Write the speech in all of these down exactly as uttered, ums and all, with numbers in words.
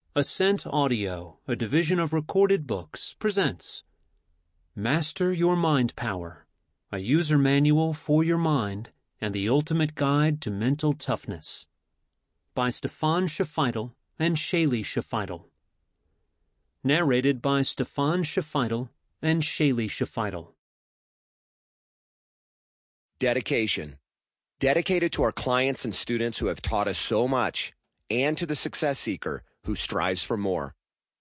Ascent Audio, a division of Recorded Books, presents Master Your Mind Power, a user manual for your mind and the ultimate guide to mental toughness, by Stefan Shafeitel and Shaylee Shafeitel. Narrated by Stefan Shafeitel and Shaylee Shafeitel. Dedication. Dedicated to our clients and students who have taught us so much, and to the success seeker who strives for more.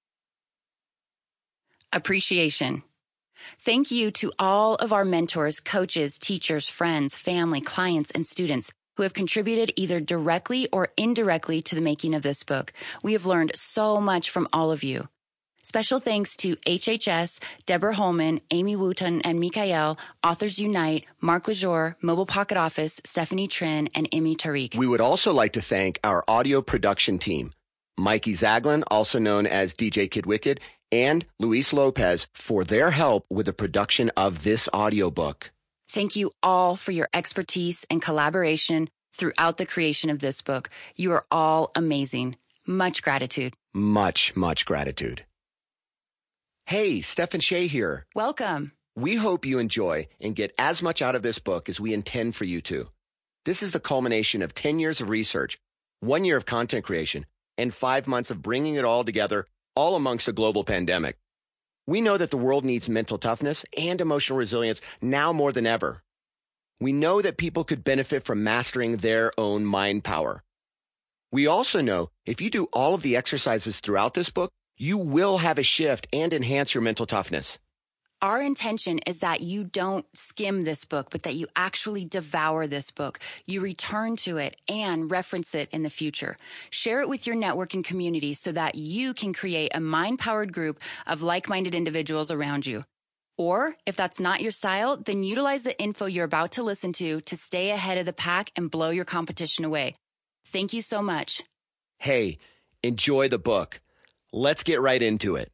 Appreciation. Thank you to all of our mentors, coaches, teachers, friends, family, clients, and students who have contributed either directly or indirectly to the making of this book. We have learned so much from all of you. Special thanks to H H S, Deborah Holman, Amy Wooten, and Mikael, Authors Unite, Mark Lejour, Mobile Pocket Office, Stephanie Trin, and Imi Tariq. We would also like to thank our audio production team, Mikey Zaglin, also known as D J Kid Wicked, and Luis Lopez for their help with the production of this audiobook. Thank you all for your expertise and collaboration throughout the creation of this book. You are all amazing. Much gratitude. Much, much gratitude. Hey, Steph Shea here. Welcome. We hope you enjoy and get as much out of this book as we intend for you to. This is the culmination of ten years of research, one year of content creation, and five months of bringing it all together, all amongst a global pandemic. We know that the world needs mental toughness and emotional resilience now more than ever. We know that people could benefit from mastering their own mind power. We also know if you do all of the exercises throughout this book, you will have a shift and enhance your mental toughness. Our intention is that you don't skim this book, but that you actually devour this book. You return to it and reference it in the future. Share it with your network and community so that you can create a mind-powered group of like-minded individuals around you. Or, if that's not your style, then utilize the info you're about to listen to to stay ahead of the pack and blow your competition away. Thank you so much. Hey, enjoy the book. Let's get right into it.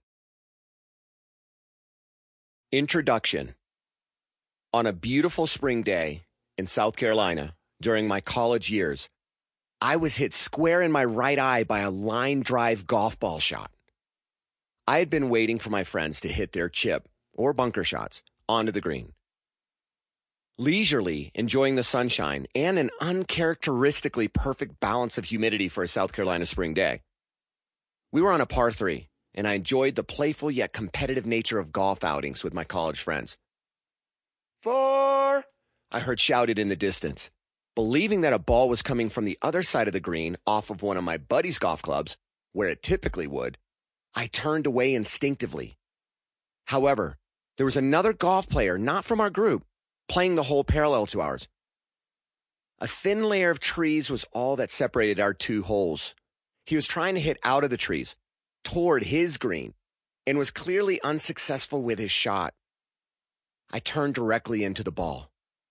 Introduction. On a beautiful spring day in South Carolina during my college years, I was hit square in my right eye by a line drive golf ball shot. I had been waiting for my friends to hit their chip or bunker shots onto the green. Leisurely enjoying the sunshine and an uncharacteristically perfect balance of humidity for a South Carolina spring day. We were on a par three, and I enjoyed the playful yet competitive nature of golf outings with my college friends. Four, I heard shouted in the distance. Believing that a ball was coming from the other side of the green off of one of my buddy's golf clubs, where it typically would, I turned away instinctively. However, there was another golf player not from our group playing the hole parallel to ours. A thin layer of trees was all that separated our two holes. He was trying to hit out of the trees, toward his green, and was clearly unsuccessful with his shot. I turned directly into the ball.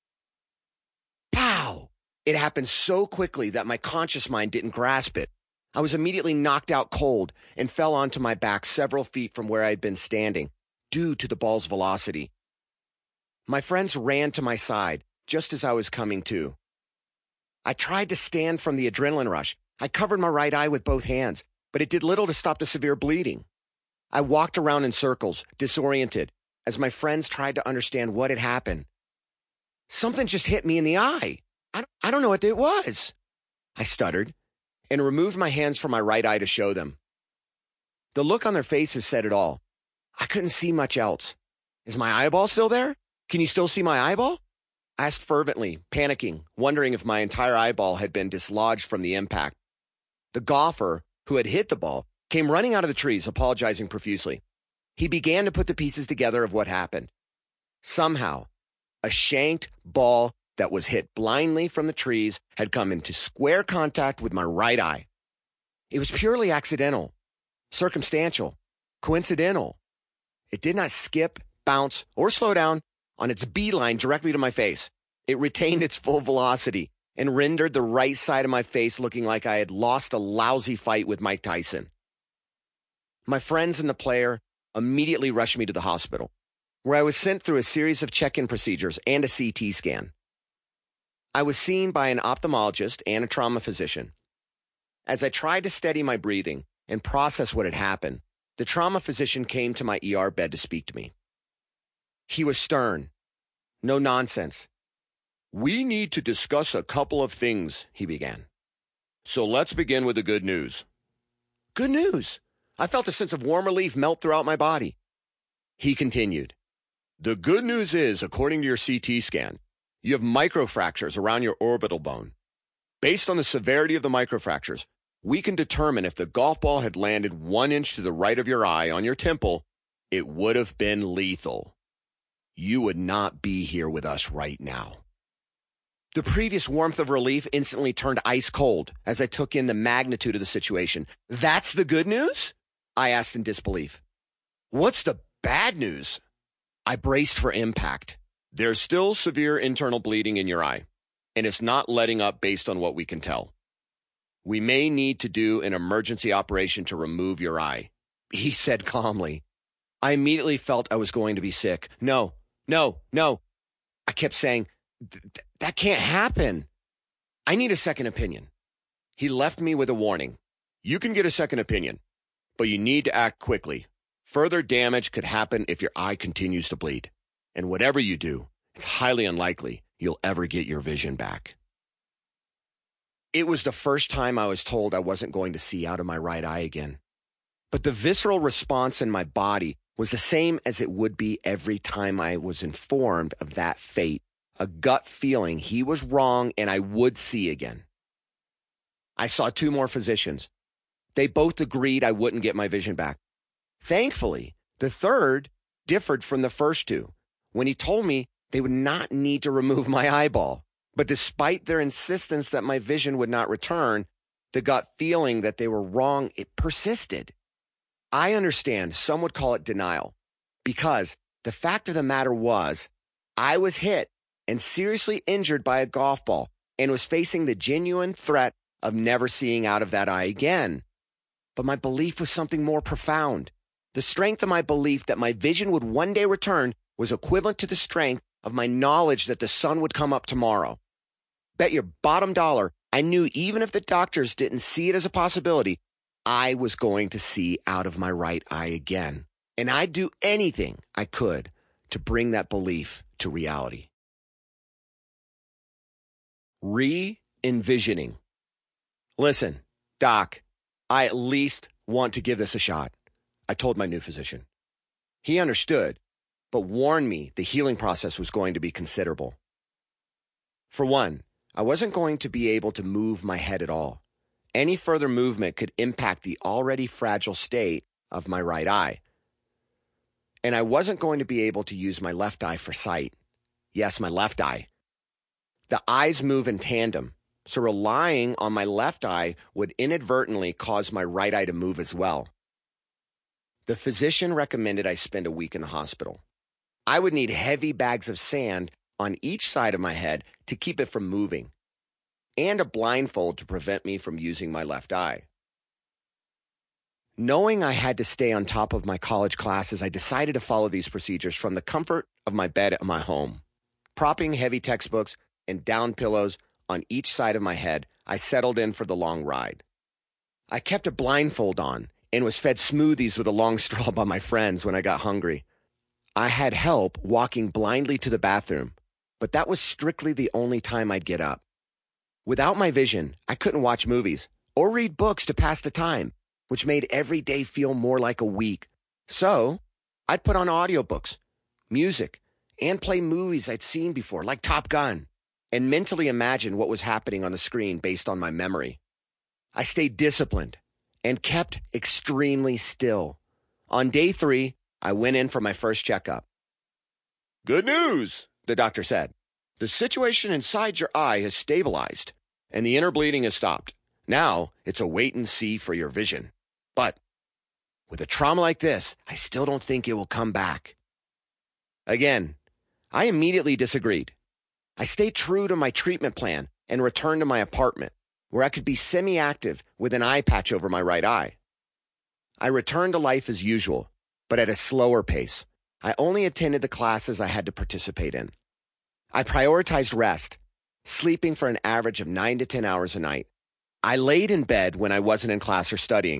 Pow! It happened so quickly that my conscious mind didn't grasp it. I was immediately knocked out cold and fell onto my back several feet from where I had been standing, due to the ball's velocity. My friends ran to my side just as I was coming to. I tried to stand from the adrenaline rush. I covered my right eye with both hands, but it did little to stop the severe bleeding. I walked around in circles, disoriented, as my friends tried to understand what had happened. Something just hit me in the eye. I don't, I don't know what it was, I stuttered, and removed my hands from my right eye to show them. The look on their faces said it all. I couldn't see much else. Is my eyeball still there? Can you still see my eyeball? I asked fervently, panicking, wondering if my entire eyeball had been dislodged from the impact. The golfer, who had hit the ball, came running out of the trees, apologizing profusely. He began to put the pieces together of what happened. Somehow, a shanked ball that was hit blindly from the trees had come into square contact with my right eye. It was purely accidental, circumstantial, coincidental. It did not skip, bounce, or slow down on its beeline directly to my face. It retained its full velocity and rendered the right side of my face looking like I had lost a lousy fight with Mike Tyson. My friends and the player immediately rushed me to the hospital, where I was sent through a series of check-in procedures and a C T scan. I was seen by an ophthalmologist and a trauma physician. As I tried to steady my breathing, and process what had happened, the trauma physician came to my E R bed to speak to me. He was stern. No nonsense. "We need to discuss a couple of things," he began. "So let's begin with the good news." Good news. I felt a sense of warm relief melt throughout my body. He continued, "The good news is, according to your C T scan, you have microfractures around your orbital bone. Based on the severity of the microfractures, we can determine if the golf ball had landed one inch to the right of your eye on your temple, it would have been lethal. You would not be here with us right now." The previous warmth of relief instantly turned ice cold as I took in the magnitude of the situation. "That's the good news?" I asked in disbelief. "What's the bad news?" I braced for impact. "There's still severe internal bleeding in your eye, and it's not letting up based on what we can tell. We may need to do an emergency operation to remove your eye," he said calmly. I immediately felt I was going to be sick. No, no, no. I kept saying, "That can't happen. I need a second opinion." He left me with a warning. "You can get a second opinion, but you need to act quickly. Further damage could happen if your eye continues to bleed. And whatever you do, it's highly unlikely you'll ever get your vision back." It was the first time I was told I wasn't going to see out of my right eye again. But the visceral response in my body was the same as it would be every time I was informed of that fate. A gut feeling he was wrong and I would see again. I saw two more physicians. They both agreed I wouldn't get my vision back. Thankfully, the third differed from the first two when he told me they would not need to remove my eyeball. But despite their insistence that my vision would not return, the gut feeling that they were wrong, it persisted. I understand some would call it denial, because the fact of the matter was I was hit and seriously injured by a golf ball and was facing the genuine threat of never seeing out of that eye again. But my belief was something more profound. The strength of my belief that my vision would one day return was equivalent to the strength of my knowledge that the sun would come up tomorrow. Bet your bottom dollar I knew even if the doctors didn't see it as a possibility, I was going to see out of my right eye again. And I'd do anything I could to bring that belief to reality. Re-envisioning. "Listen, Doc, I at least want to give this a shot," I told my new physician. He understood, but warned me the healing process was going to be considerable. For one, I wasn't going to be able to move my head at all. Any further movement could impact the already fragile state of my right eye. And I wasn't going to be able to use my left eye for sight. Yes, my left eye. The eyes move in tandem, so relying on my left eye would inadvertently cause my right eye to move as well. The physician recommended I spend a week in the hospital. I would need heavy bags of sand on each side of my head to keep it from moving, and a blindfold to prevent me from using my left eye. Knowing I had to stay on top of my college classes, I decided to follow these procedures from the comfort of my bed at my home. Propping heavy textbooks and down pillows on each side of my head, I settled in for the long ride. I kept a blindfold on and was fed smoothies with a long straw by my friends when I got hungry. I had help walking blindly to the bathroom, but that was strictly the only time I'd get up. Without my vision, I couldn't watch movies or read books to pass the time, which made every day feel more like a week. So I'd put on audiobooks, music, and play movies I'd seen before, like Top Gun, and mentally imagine what was happening on the screen based on my memory. I stayed disciplined and kept extremely still. On day three, I went in for my first checkup. "Good news," the doctor said. "The situation inside your eye has stabilized, and the inner bleeding has stopped. Now it's a wait and see for your vision. But with a trauma like this, I still don't think it will come back." Again, I immediately disagreed. I stayed true to my treatment plan and returned to my apartment, where I could be semi-active with an eye patch over my right eye. I returned to life as usual, but at a slower pace. I only attended the classes I had to participate in. I prioritized rest, sleeping for an average of nine to ten hours a night. I laid in bed when I wasn't in class or studying,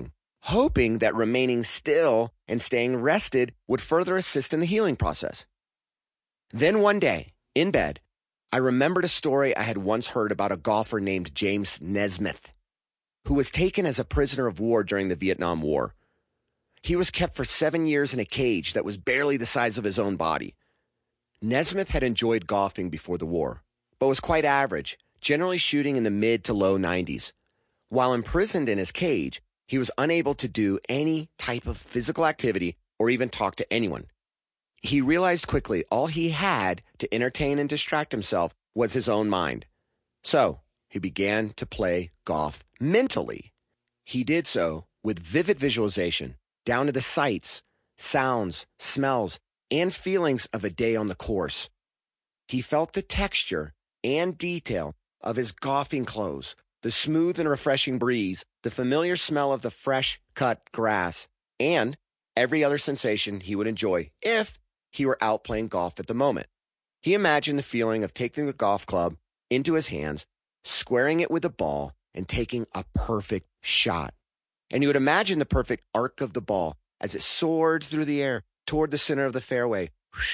hoping that remaining still and staying rested would further assist in the healing process. Then one day, in bed, I remembered a story I had once heard about a golfer named James Nesmith, who was taken as a prisoner of war during the Vietnam War. He was kept for seven years in a cage that was barely the size of his own body. Nesmith had enjoyed golfing before the war, but was quite average, generally shooting in the mid to low nineties. While imprisoned in his cage, he was unable to do any type of physical activity or even talk to anyone. He realized quickly all he had to entertain and distract himself was his own mind. So he began to play golf mentally. He did so with vivid visualization, down to the sights, sounds, smells, and feelings of a day on the course. He felt the texture and detail of his golfing clothes, the smooth and refreshing breeze, the familiar smell of the fresh-cut grass, and every other sensation he would enjoy if he were out playing golf at the moment. He imagined the feeling of taking the golf club into his hands, squaring it with the ball, and taking a perfect shot. And he would imagine the perfect arc of the ball as it soared through the air toward the center of the fairway.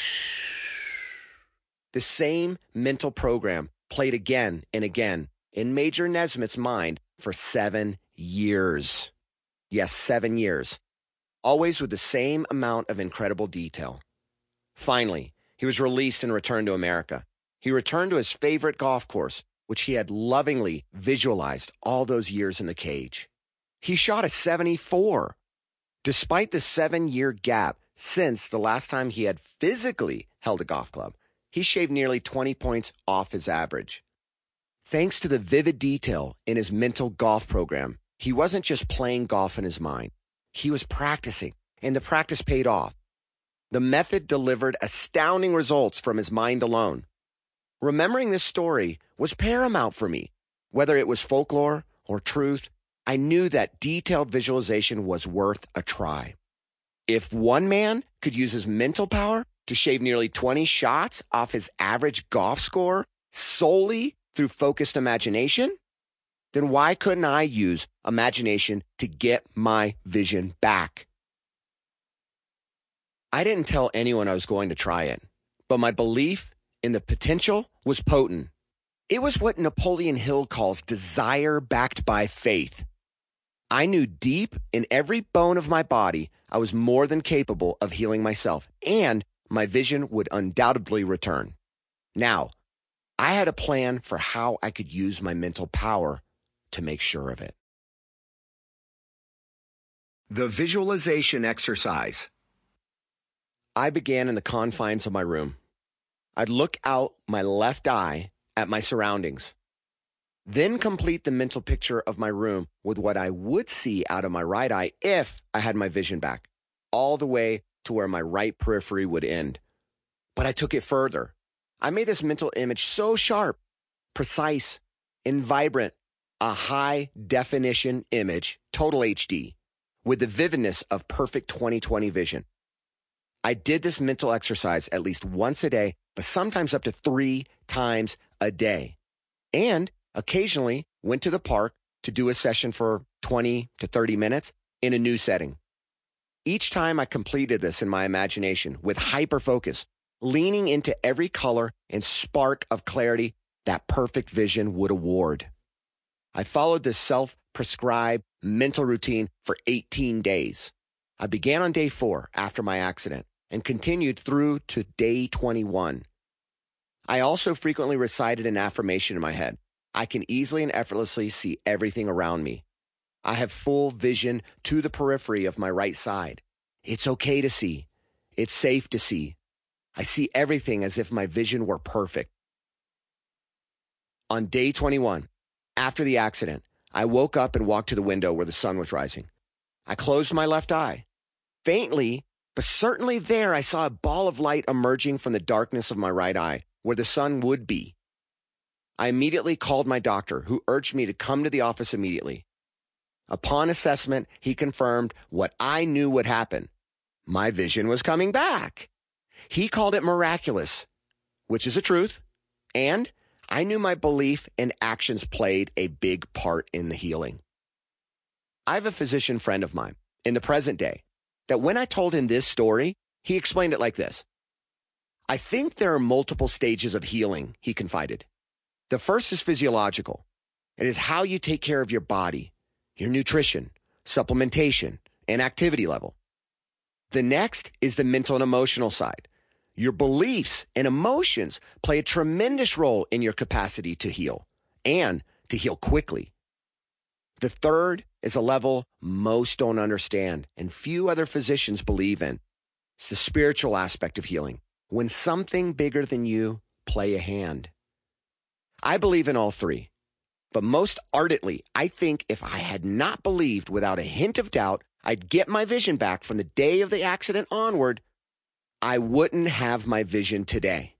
The same mental program played again and again in Major Nesmith's mind for seven years. Yes, seven years. Always with the same amount of incredible detail. Finally, he was released and returned to America. He returned to his favorite golf course, which he had lovingly visualized all those years in the cage. He shot a seventy-four. Despite the seven-year gap since the last time he had physically held a golf club, he shaved nearly twenty points off his average. Thanks to the vivid detail in his mental golf program, he wasn't just playing golf in his mind. He was practicing, and the practice paid off. The method delivered astounding results from his mind alone. Remembering this story was paramount for me. Whether it was folklore or truth, I knew that detailed visualization was worth a try. If one man could use his mental power to shave nearly twenty shots off his average golf score solely through focused imagination, then why couldn't I use imagination to get my vision back? I didn't tell anyone I was going to try it, but my belief in the potential was potent. It was what Napoleon Hill calls desire backed by faith. I knew deep in every bone of my body I was more than capable of healing myself, and my vision would undoubtedly return. Now, I had a plan for how I could use my mental power to make sure of it. The visualization exercise. I began in the confines of my room. I'd look out my left eye at my surroundings, then complete the mental picture of my room with what I would see out of my right eye if I had my vision back, all the way to where my right periphery would end. But I took it further. I made this mental image so sharp, precise, and vibrant, a high-definition image, total H D, with the vividness of perfect twenty twenty vision. I did this mental exercise at least once a day, but sometimes up to three times a day. And occasionally went to the park to do a session for twenty to thirty minutes in a new setting. Each time I completed this in my imagination with hyper-focus, leaning into every color and spark of clarity that perfect vision would award. I followed this self-prescribed mental routine for eighteen days. I began on day four after my accident and continued through to day twenty-one. I also frequently recited an affirmation in my head. I can easily and effortlessly see everything around me. I have full vision to the periphery of my right side. It's okay to see. It's safe to see. I see everything as if my vision were perfect. On day twenty-one, after the accident, I woke up and walked to the window where the sun was rising. I closed my left eye. Faintly, but certainly there, I saw a ball of light emerging from the darkness of my right eye, where the sun would be. I immediately called my doctor, who urged me to come to the office immediately. Upon assessment, he confirmed what I knew would happen. My vision was coming back. He called it miraculous, which is a truth, and I knew my belief and actions played a big part in the healing. I have a physician friend of mine in the present day that when I told him this story, he explained it like this. I think there are multiple stages of healing, he confided. The first is physiological. It is how you take care of your body, your nutrition, supplementation, and activity level. The next is the mental and emotional side. Your beliefs and emotions play a tremendous role in your capacity to heal and to heal quickly. The third is a level most don't understand and few other physicians believe in. It's the spiritual aspect of healing, when something bigger than you play a hand. I believe in all three, but most ardently, I think if I had not believed without a hint of doubt I'd get my vision back from the day of the accident onward, I wouldn't have my vision today.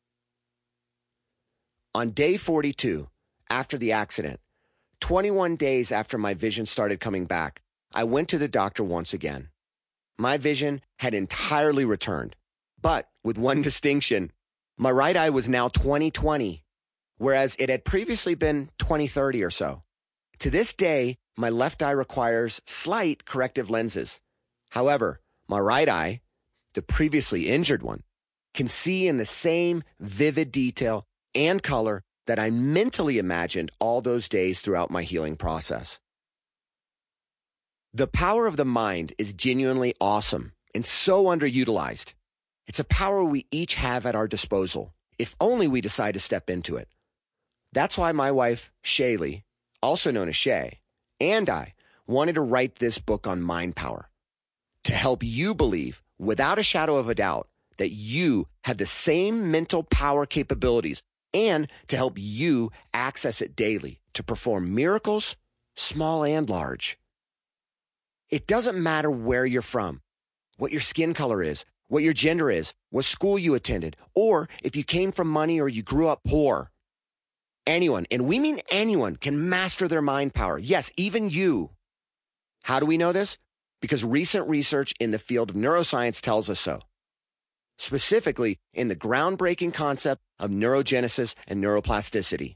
On day forty-two, after the accident, twenty-one days after my vision started coming back, I went to the doctor once again. My vision had entirely returned, but with one distinction. My right eye was now twenty twenty, whereas it had previously been twenty thirty or so. To this day, my left eye requires slight corrective lenses. However, my right eye, the previously injured one, can see in the same vivid detail and color that I mentally imagined all those days throughout my healing process. The power of the mind is genuinely awesome and so underutilized. It's a power we each have at our disposal, if only we decide to step into it. That's why my wife, Shaylee, also known as Shay, and I wanted to write this book on mind power, to help you believe, without a shadow of a doubt, that you have the same mental power capabilities and to help you access it daily to perform miracles, small and large. It doesn't matter where you're from, what your skin color is, what your gender is, what school you attended, or if you came from money or you grew up poor. Anyone, and we mean anyone, can master their mind power. Yes, even you. How do we know this? Because recent research in the field of neuroscience tells us so. Specifically in the groundbreaking concept of neurogenesis and neuroplasticity.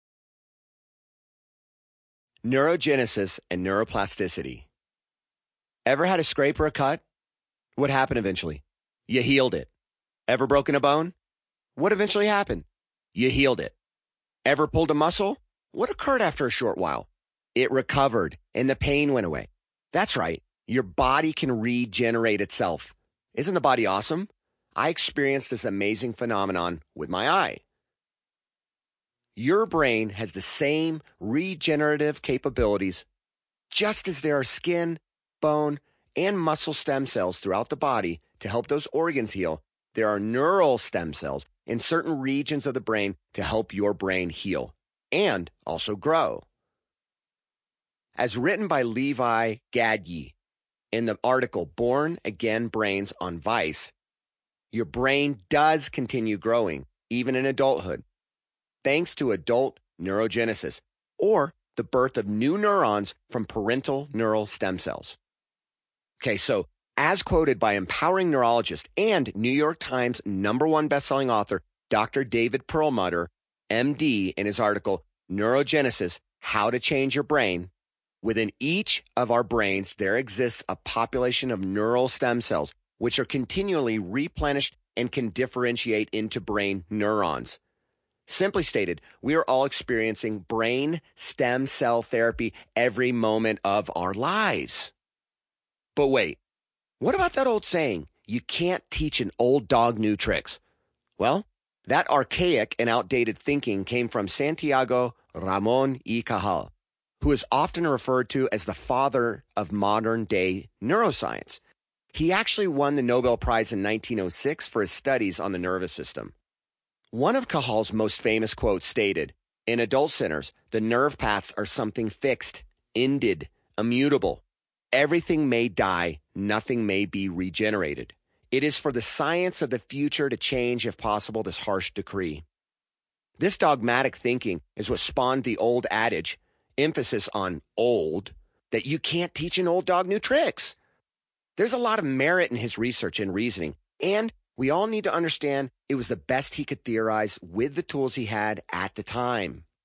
Neurogenesis and neuroplasticity. Ever had a scrape or a cut? What happened eventually? You healed it. Ever broken a bone? What eventually happened? You healed it. Ever pulled a muscle? What occurred after a short while? It recovered and the pain went away. That's right. Your body can regenerate itself. Isn't the body awesome? I experienced this amazing phenomenon with my eye. Your brain has the same regenerative capabilities, just as there are skin, bone, and muscle stem cells throughout the body to help those organs heal. There are neural stem cells in certain regions of the brain to help your brain heal and also grow. As written by Levi Gadye in the article Born Again Brains on Vice, your brain does continue growing even in adulthood, thanks to adult neurogenesis, or the birth of new neurons from parental neural stem cells. Okay, so as quoted by empowering neurologist and New York Times number one bestselling author, Doctor David Perlmutter, M D, in his article, Neurogenesis, How to Change Your Brain, within each of our brains, there exists a population of neural stem cells, which are continually replenished and can differentiate into brain neurons. Simply stated, we are all experiencing brain stem cell therapy every moment of our lives. But wait, what about that old saying, you can't teach an old dog new tricks? Well, that archaic and outdated thinking came from Santiago Ramon y Cajal, who is often referred to as the father of modern-day neuroscience. He actually won the Nobel Prize in nineteen oh six for his studies on the nervous system. One of Cajal's most famous quotes stated, in adult centers, the nerve paths are something fixed, ended, immutable. Everything may die, nothing may be regenerated. It is for the science of the future to change, if possible, this harsh decree. This dogmatic thinking is what spawned the old adage, emphasis on old, that you can't teach an old dog new tricks. There's a lot of merit in his research and reasoning, and we all need to understand it was the best he could theorize with the tools he had at the time.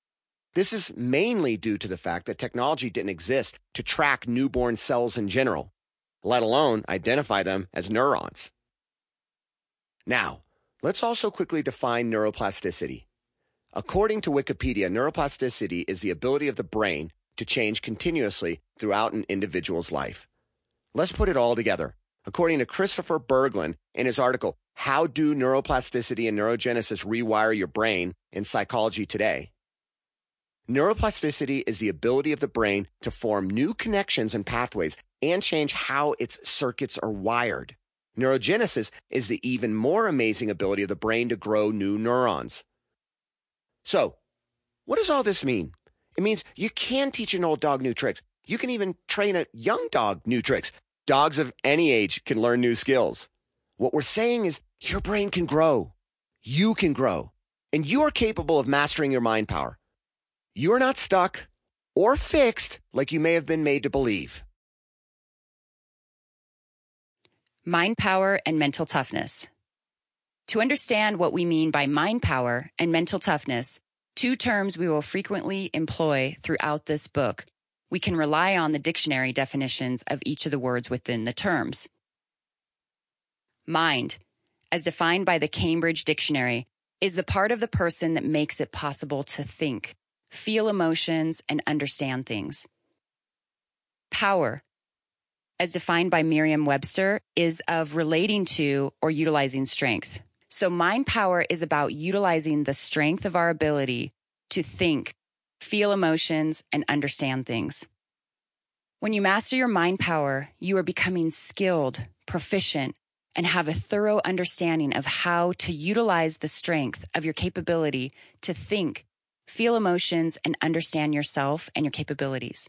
This is mainly due to the fact that technology didn't exist to track newborn cells in general, let alone identify them as neurons. Now, let's also quickly define neuroplasticity. According to Wikipedia, neuroplasticity is the ability of the brain to change continuously throughout an individual's life. Let's put it all together. According to Christopher Berglund in his article, How Do Neuroplasticity and Neurogenesis Rewire Your Brain in Psychology Today? Neuroplasticity is the ability of the brain to form new connections and pathways and change how its circuits are wired. Neurogenesis is the even more amazing ability of the brain to grow new neurons. So, what does all this mean? It means you can teach an old dog new tricks. You can even train a young dog new tricks. Dogs of any age can learn new skills. What we're saying is your brain can grow. You can grow. And you are capable of mastering your mind power. You are not stuck or fixed like you may have been made to believe. Mind power and mental toughness. To understand what we mean by mind power and mental toughness, two terms we will frequently employ throughout this book, we can rely on the dictionary definitions of each of the words within the terms. Mind, as defined by the Cambridge Dictionary, is the part of the person that makes it possible to think, feel emotions, and understand things. Power, as defined by Merriam-Webster, is of relating to or utilizing strength. So mind power is about utilizing the strength of our ability to think, feel emotions, and understand things. When you master your mind power, you are becoming skilled, proficient, and have a thorough understanding of how to utilize the strength of your capability to think, feel emotions, and understand yourself and your capabilities.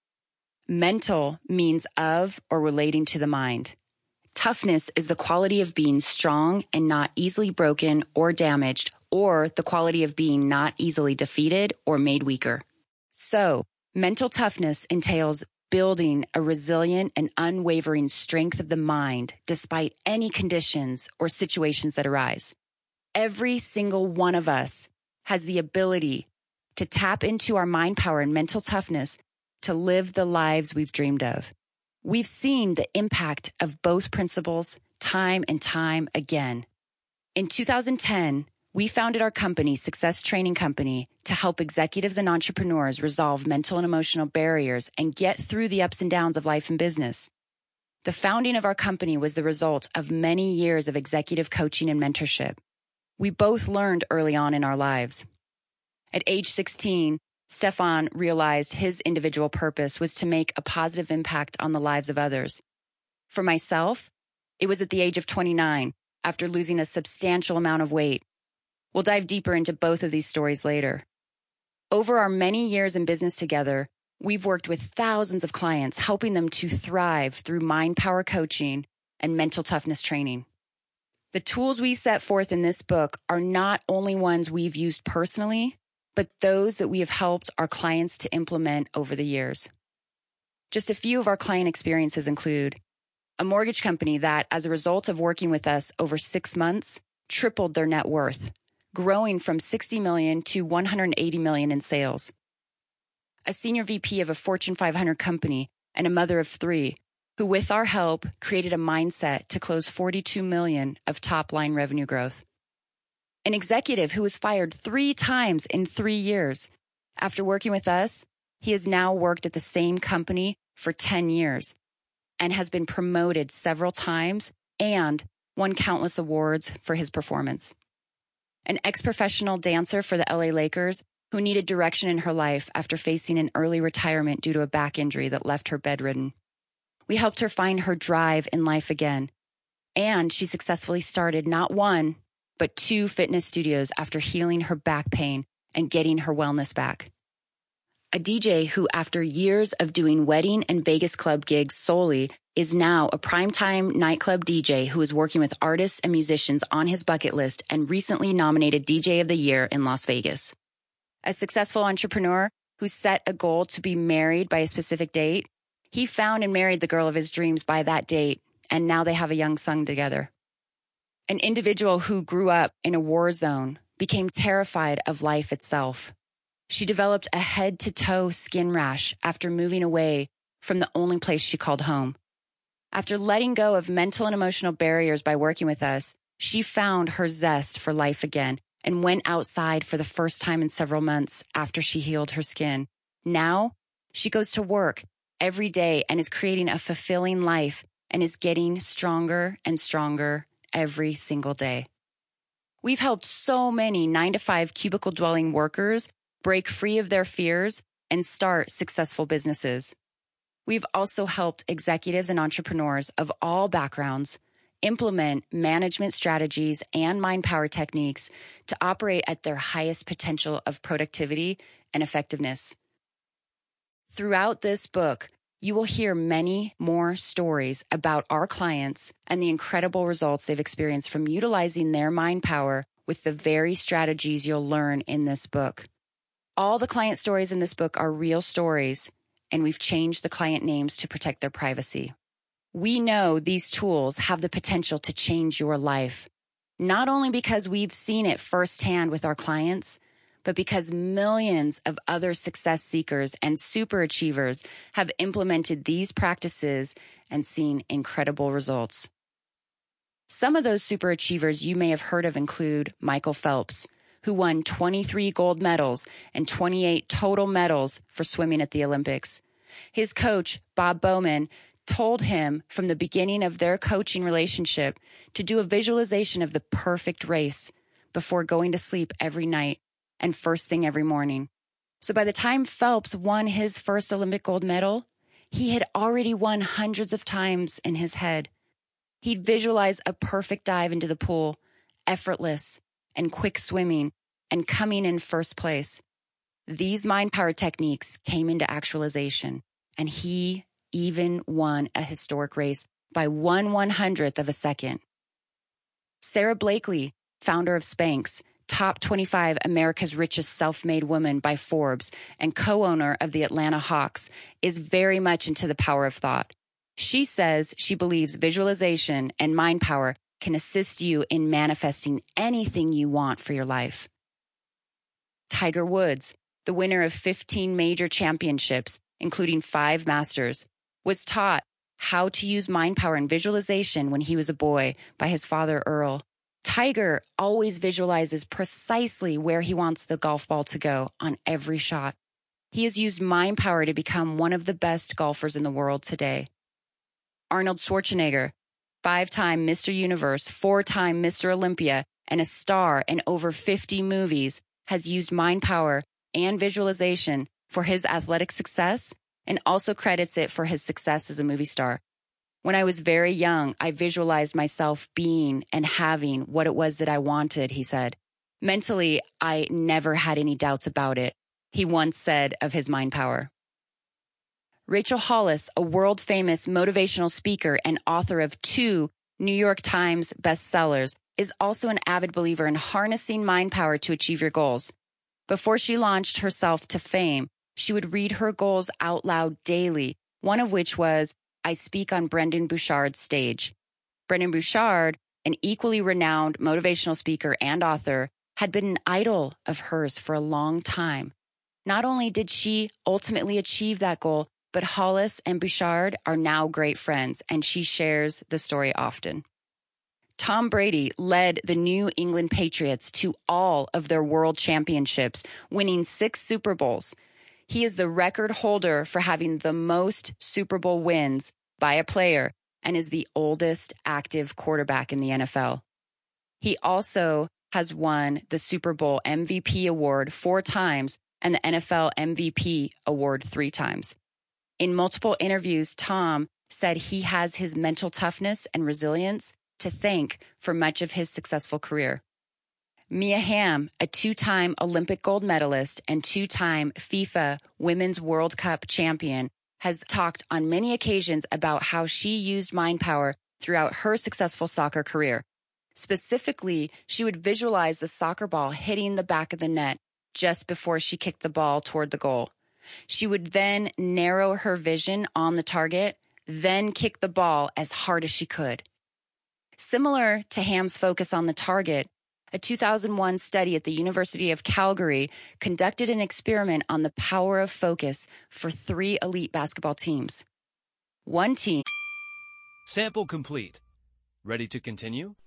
Mental means of or relating to the mind. Toughness is the quality of being strong and not easily broken or damaged, or the quality of being not easily defeated or made weaker. So, mental toughness entails building a resilient and unwavering strength of the mind despite any conditions or situations that arise. Every single one of us has the ability to tap into our mind power and mental toughness to live the lives we've dreamed of. We've seen the impact of both principles time and time again. In two thousand ten, we founded our company, Success Training Company, to help executives and entrepreneurs resolve mental and emotional barriers and get through the ups and downs of life and business. The founding of our company was the result of many years of executive coaching and mentorship. We both learned early on in our lives. At age sixteen, Stefan realized his individual purpose was to make a positive impact on the lives of others. For myself, it was at the age of twenty-nine, after losing a substantial amount of weight. We'll dive deeper into both of these stories later. Over our many years in business together, we've worked with thousands of clients, helping them to thrive through mind power coaching and mental toughness training. The tools we set forth in this book are not only ones we've used personally, but those that we have helped our clients to implement over the years. Just a few of our client experiences include a mortgage company that, as a result of working with us over six months, tripled their net worth, growing from sixty million dollars to one hundred eighty million dollars in sales. A senior V P of a Fortune five hundred company and a mother of three, who with our help created a mindset to close forty-two million dollars of top-line revenue growth. An executive who was fired three times in three years. After working with us, he has now worked at the same company for ten years and has been promoted several times and won countless awards for his performance. An ex-professional dancer for the L A Lakers who needed direction in her life after facing an early retirement due to a back injury that left her bedridden. We helped her find her drive in life again, and she successfully started not one, but two fitness studios after healing her back pain and getting her wellness back. A D J who, after years of doing wedding and Vegas club gigs solely, is now a primetime nightclub D J who is working with artists and musicians on his bucket list and recently nominated D J of the Year in Las Vegas. A successful entrepreneur who set a goal to be married by a specific date. He found and married the girl of his dreams by that date, and now they have a young son together. An individual who grew up in a war zone became terrified of life itself. She developed a head-to-toe skin rash after moving away from the only place she called home. After letting go of mental and emotional barriers by working with us, she found her zest for life again and went outside for the first time in several months after she healed her skin. Now, she goes to work every day and is creating a fulfilling life and is getting stronger and stronger every single day. We've helped so many nine to five cubicle dwelling workers break free of their fears and start successful businesses. We've also helped executives and entrepreneurs of all backgrounds implement management strategies and mind power techniques to operate at their highest potential of productivity and effectiveness. Throughout this book, you will hear many more stories about our clients and the incredible results they've experienced from utilizing their mind power with the very strategies you'll learn in this book. All the client stories in this book are real stories, and we've changed the client names to protect their privacy. We know these tools have the potential to change your life, not only because we've seen it firsthand with our clients, but because millions of other success seekers and super achievers have implemented these practices and seen incredible results. Some of those super achievers you may have heard of include Michael Phelps, who won twenty-three gold medals and twenty-eight total medals for swimming at the Olympics. His coach, Bob Bowman, told him from the beginning of their coaching relationship to do a visualization of the perfect race before going to sleep every night and first thing every morning. So by the time Phelps won his first Olympic gold medal, he had already won hundreds of times in his head. He'd visualize a perfect dive into the pool, effortless and quick swimming, and coming in first place. These mind power techniques came into actualization, and he even won a historic race by one one-hundredth of a second. Sarah Blakely, founder of Spanx, top twenty-five America's richest self-made woman by Forbes, and co-owner of the Atlanta Hawks, is very much into the power of thought. She says she believes visualization and mind power can assist you in manifesting anything you want for your life. Tiger Woods, the winner of fifteen major championships, including five Masters, was taught how to use mind power and visualization when he was a boy by his father, Earl. Tiger always visualizes precisely where he wants the golf ball to go on every shot. He has used mind power to become one of the best golfers in the world today. Arnold Schwarzenegger, five-time Mister Universe, four-time Mister Olympia, and a star in over fifty movies, has used mind power and visualization for his athletic success and also credits it for his success as a movie star. When I was very young, I visualized myself being and having what it was that I wanted, he said. Mentally, I never had any doubts about it, he once said of his mind power. Rachel Hollis, a world-famous motivational speaker and author of two New York Times bestsellers, is also an avid believer in harnessing mind power to achieve your goals. Before she launched herself to fame, she would read her goals out loud daily, one of which was, I speak on Brendon Burchard's stage. Brendon Burchard, an equally renowned motivational speaker and author, had been an idol of hers for a long time. Not only did she ultimately achieve that goal, but Hollis and Burchard are now great friends, and she shares the story often. Tom Brady led the New England Patriots to all of their world championships, winning six Super Bowls. He is the record holder for having the most Super Bowl wins by a player and is the oldest active quarterback in the N F L. He also has won the Super Bowl M V P award four times and the N F L M V P award three times. In multiple interviews, Tom said he has his mental toughness and resilience to thank for much of his successful career. Mia Hamm, a two-time Olympic gold medalist and two-time FIFA Women's World Cup champion, has talked on many occasions about how she used mind power throughout her successful soccer career. Specifically, she would visualize the soccer ball hitting the back of the net just before she kicked the ball toward the goal. She would then narrow her vision on the target, then kick the ball as hard as she could. Similar to Hamm's focus on the target, A two thousand one study at the University of Calgary conducted an experiment on the power of focus for three elite basketball teams. One team. Sample complete. Ready to continue?